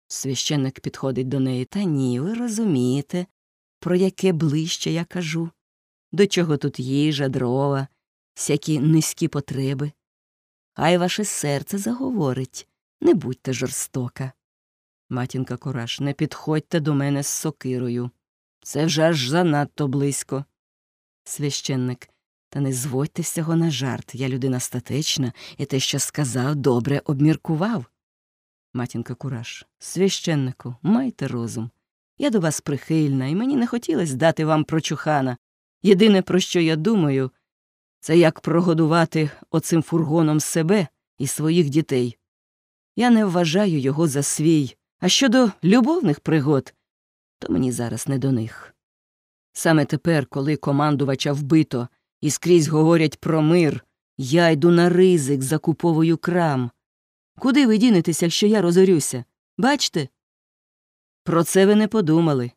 Священник підходить до неї. Та ні, ви розумієте, про яке ближче я кажу. До чого тут їжа, дрова, всякі низькі потреби. Хай ваше серце заговорить, не будьте жорстока. Матінка Кураж, не підходьте до мене з сокирою. Це вже аж занадто близько. Священник, та не зводьте всього на жарт. Я людина статечна, і те, що сказав, добре обміркував. Матінка Кураж, священнику, майте розум. Я до вас прихильна, і мені не хотілося дати вам прочухана. Єдине, про що я думаю, це як прогодувати оцим фургоном себе і своїх дітей. Я не вважаю його за свій. А щодо любовних пригод, то мені зараз не до них. Саме тепер, коли командувача вбито і скрізь говорять про мир, я йду на ризик, закуповую крам. Куди ви дінетеся, якщо я розорюся? Бачте? Про це ви не подумали.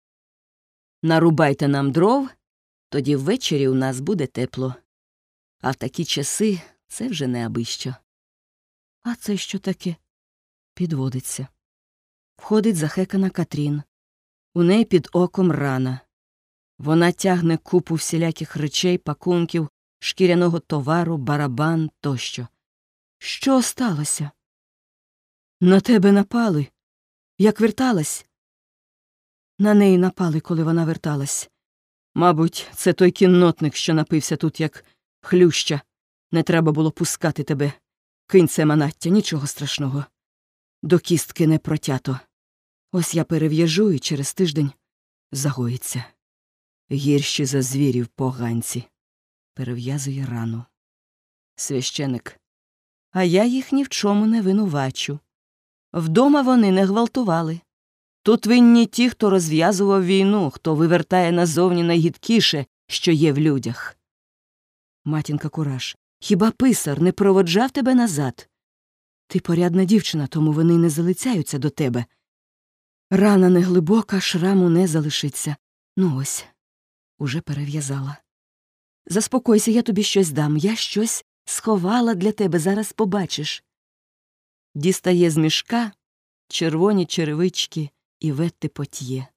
Нарубайте нам дров, тоді ввечері у нас буде тепло. А в такі часи це вже не абищо. А це що таке? Підводиться. Входить захекана Катрін. У неї під оком рана. Вона тягне купу всіляких речей, пакунків, шкіряного товару, барабан тощо. Що сталося? На тебе напали. Як верталась? На неї напали, коли вона верталась. Мабуть, це той кіннотник, що напився тут, як хлюща. Не треба було пускати тебе. Кинь це манаття, нічого страшного. До кістки не протято. Ось я перев'яжу і через тиждень загоїться. Гірші за звірів поганці. Перев'язує рану. Священик. А я їх ні в чому не винувачу. Вдома вони не гвалтували. Тут винні ті, хто розв'язував війну, хто вивертає назовні найгідкіше, що є в людях. Матінка Кураж. Хіба писар не проводжав тебе назад? Ти порядна дівчина, тому вони не залицяються до тебе. Рана не глибока, шраму не залишиться. Ну ось, уже перев'язала. Заспокойся, я тобі щось дам. Я щось сховала для тебе, зараз побачиш. Дістає з мішка червоні черевички і ветти пот'є.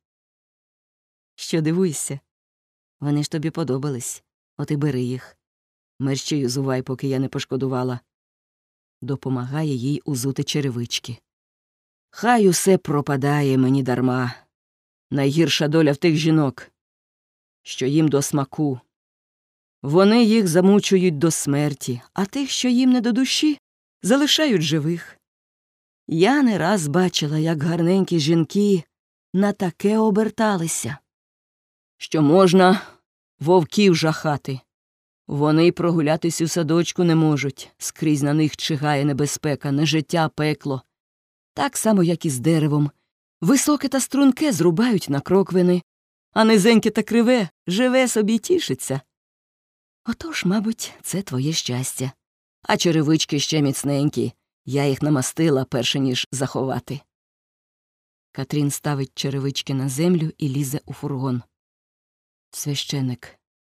Що дивуєшся? Вони ж тобі подобались. От і бери їх. Мерщій узувай, поки я не пошкодувала. Допомагає їй узути черевички. Хай усе пропадає мені дарма. Найгірша доля в тих жінок, що їм до смаку. Вони їх замучують до смерті, а тих, що їм не до душі, залишають живих. Я не раз бачила, як гарненькі жінки на таке оберталися, що можна вовків жахати. Вони прогулятись у садочку не можуть, скрізь на них чигає небезпека, не життя, пекло. Так само, як і з деревом. Високе та струнке зрубають на кроквини, а низеньке та криве живе собі й тішиться. Отож, мабуть, це твоє щастя. А черевички ще міцненькі. Я їх намастила, перше ніж заховати. Катрін ставить черевички на землю і лізе у фургон. Священик.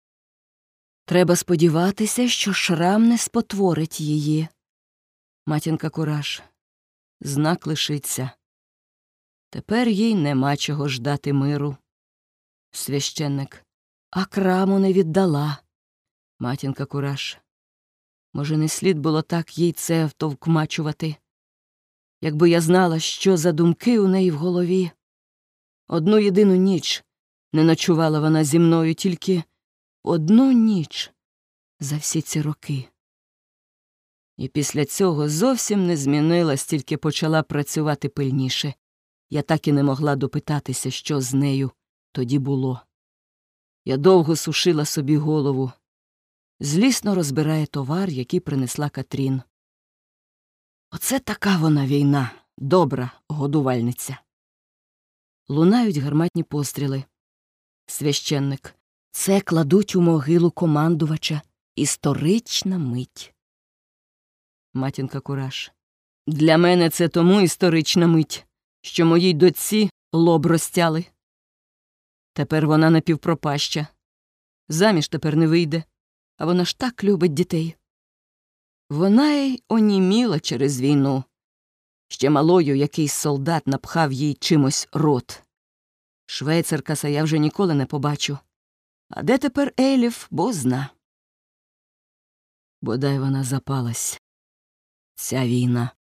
Треба сподіватися, що шрам не спотворить її. Матінка Кураж. Знак лишиться. Тепер їй нема чого ждати миру. Священник. А краму не віддала. Матінка Кураж. Може, не слід було так їй це втовкмачувати? Якби я знала, що за думки у неї в голові. Одну єдину ніч не ночувала вона зі мною, тільки одну ніч за всі ці роки. І після цього зовсім не змінилась, тільки почала працювати пильніше. Я так і не могла допитатися, що з нею тоді було. Я довго сушила собі голову. Злісно розбирає товар, який принесла Катрін. Оце така вона війна, добра годувальниця. Лунають гарматні постріли. Священник. Це кладуть у могилу командувача. Історична мить. Матінка Кураж. Для мене це тому історична мить, що моїй дочці лоб розтяли. Тепер вона напівпропаща. Заміж тепер не вийде, а вона ж так любить дітей. Вона й оніміла через війну. Ще малою якийсь солдат напхав їй чимось рот. Швейцаркаса я вже ніколи не побачу. А де тепер Еліф, бо зна. Бодай вона запалась. Ця війна.